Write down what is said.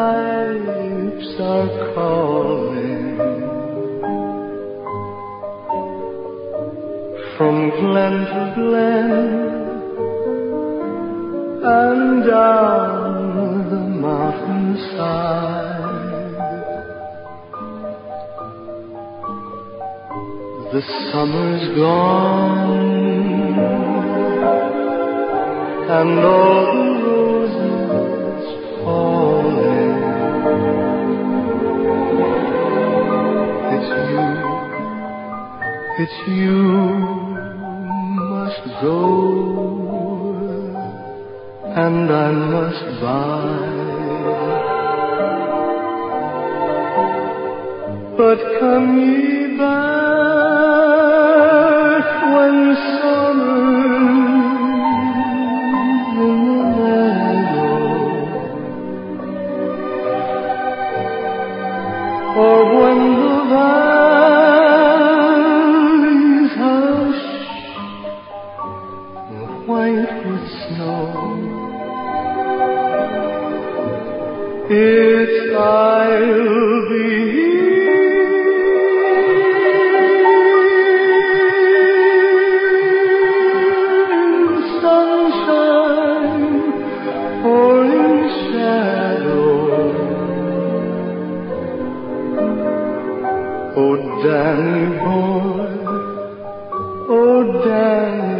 pipes are calling from glen to glen and down the mountainside. The summer's gone and all the roses falling. It's you must go, and I must buy. But come ye back when summer's in the meadow, or when the valleys hush white with snow. It's I'll be here in sunshine or in shadow. Oh, Danny boy, oh, Danny